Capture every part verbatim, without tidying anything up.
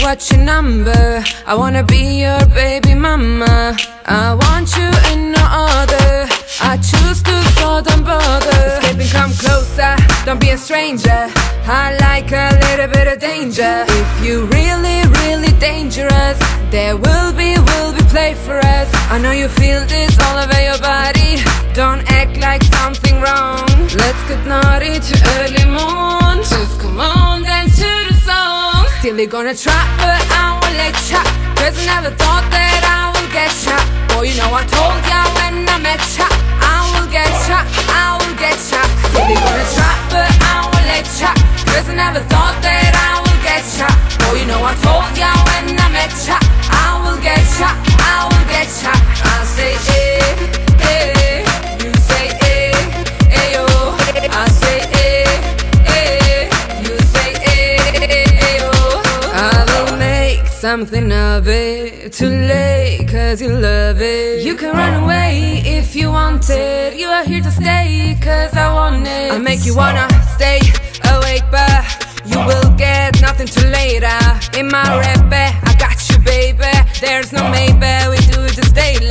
what's your number? I wanna be your baby mama. I want you and no other. I choose to, so don't bother. Escaping, come closer, don't be a stranger. I like a little bit of danger. If you really, really dangerous, there will be, will be play for us. I know you feel this all over your body. Don't act like something wrong. Let's get naughty to early moon. Just come on, dance to the song. Still you're gonna try, but I won't let ya. Cause I never thought that I will get ya. Boy, you know I told ya when I met ya, I will get ya, I will get ya. Still you're gonna try, but I won't let ya. Cause I never thought that I will get ya. Boy, you know I told ya when I met ya, I will get ya, I will get ya. I say eh, eh, you say eh, eh yo. I say eh, eh, you say eh, eh yo. I will make something of it, too late cause you love it. You can run away if you want it. You are here to stay cause I want it. I make you wanna stay awake, but you will get nothing till later. In my rap, I got you, baby. There's no maybe, we do it just daily.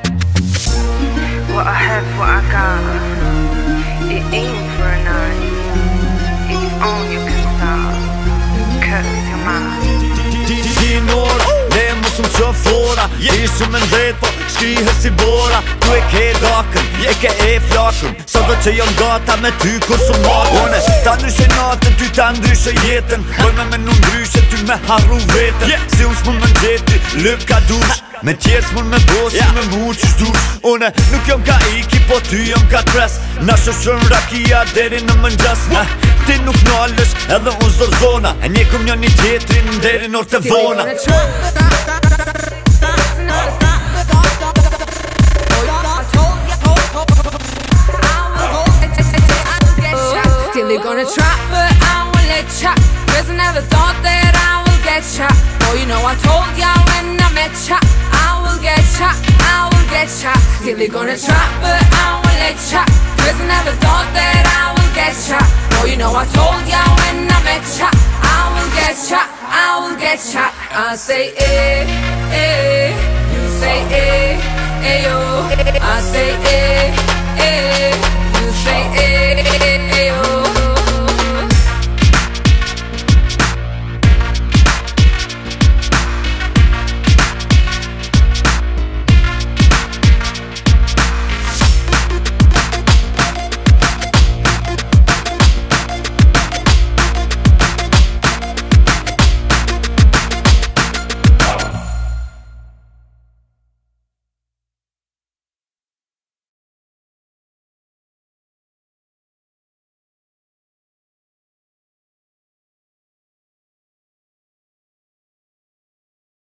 What I have, what I got, it ain't for a night. It's on, you can stop, cause you're mine. Din år, lemo som kör fåra. Det är som en red på, skriver si båra. Du är kedaken, ikke er flaken. Så da til om gata med tyker som maten. Tanner seg naten, du tandrer seg jeten. Går med med noen bruset, du med harroveten. Sionsmål med jeti, løpka dus. Med tjesmål med bås, med muchos dus. One, nuk jom ka iki, po ty jom ka press. Nasho shën rakia, deri në mëngjes. Ti nuk nalës, edhe unë zorzona. E njekum një një tjetrin, deri në orte vona. Still you're gonna try, but I won't let ya. Cause I never thought that I will get ya. Oh, you know I told ya when I met ya, I will get ya, I will get ya. Still you're gonna try, but I won't let ya. Cause I never thought that I will get ya. Oh, you know I told ya when I met ya, I will get ya, I will get ya. I say eh, eh, you say eh, eh yo.